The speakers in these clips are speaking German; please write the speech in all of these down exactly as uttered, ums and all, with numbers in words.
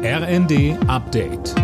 R N D Update.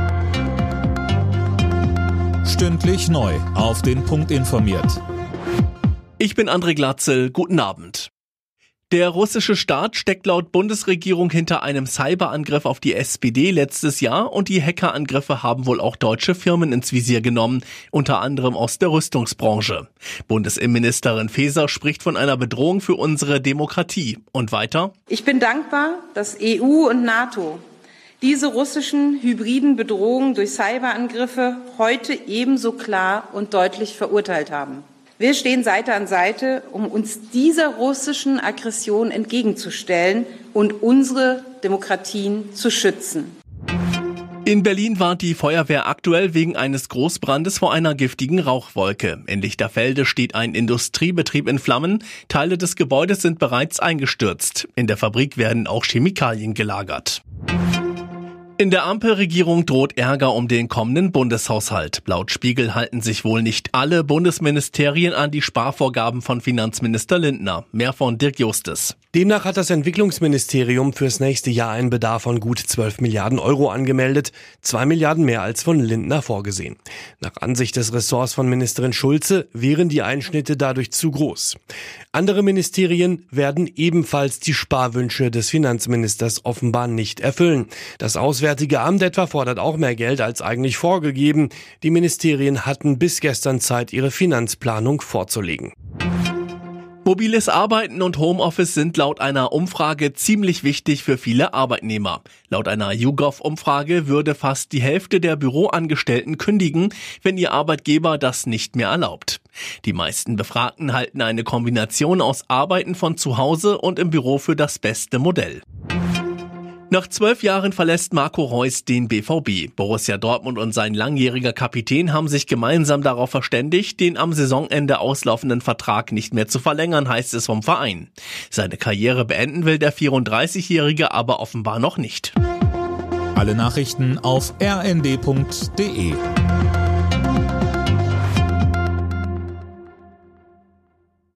Stündlich neu auf den Punkt informiert. Ich bin André Glatzel, guten Abend. Der russische Staat steckt laut Bundesregierung hinter einem Cyberangriff auf die S P D letztes Jahr und die Hackerangriffe haben wohl auch deutsche Firmen ins Visier genommen, unter anderem aus der Rüstungsbranche. Bundesinnenministerin Faeser spricht von einer Bedrohung für unsere Demokratie. Und weiter? Ich bin dankbar, dass E U und NATO diese russischen hybriden Bedrohungen durch Cyberangriffe heute ebenso klar und deutlich verurteilt haben. Wir stehen Seite an Seite, um uns dieser russischen Aggression entgegenzustellen und unsere Demokratien zu schützen. In Berlin warnt die Feuerwehr aktuell wegen eines Großbrandes vor einer giftigen Rauchwolke. In Lichterfelde steht ein Industriebetrieb in Flammen. Teile des Gebäudes sind bereits eingestürzt. In der Fabrik werden auch Chemikalien gelagert. In der Ampelregierung droht Ärger um den kommenden Bundeshaushalt. Laut Spiegel halten sich wohl nicht alle Bundesministerien an die Sparvorgaben von Finanzminister Lindner. Mehr von Dirk Justus. Demnach hat das Entwicklungsministerium fürs nächste Jahr einen Bedarf von gut zwölf Milliarden Euro angemeldet, zwei Milliarden mehr als von Lindner vorgesehen. Nach Ansicht des Ressorts von Ministerin Schulze wären die Einschnitte dadurch zu groß. Andere Ministerien werden ebenfalls die Sparwünsche des Finanzministers offenbar nicht erfüllen. Das Auswärtige Amt etwa fordert auch mehr Geld als eigentlich vorgegeben. Die Ministerien hatten bis gestern Zeit, ihre Finanzplanung vorzulegen. Mobiles Arbeiten und Homeoffice sind laut einer Umfrage ziemlich wichtig für viele Arbeitnehmer. Laut einer YouGov-Umfrage würde fast die Hälfte der Büroangestellten kündigen, wenn ihr Arbeitgeber das nicht mehr erlaubt. Die meisten Befragten halten eine Kombination aus Arbeiten von zu Hause und im Büro für das beste Modell. Nach zwölf Jahren verlässt Marco Reus den B V B. Borussia Dortmund und sein langjähriger Kapitän haben sich gemeinsam darauf verständigt, den am Saisonende auslaufenden Vertrag nicht mehr zu verlängern, heißt es vom Verein. Seine Karriere beenden will der vierunddreißigjährige aber offenbar noch nicht. Alle Nachrichten auf r n d punkt d e.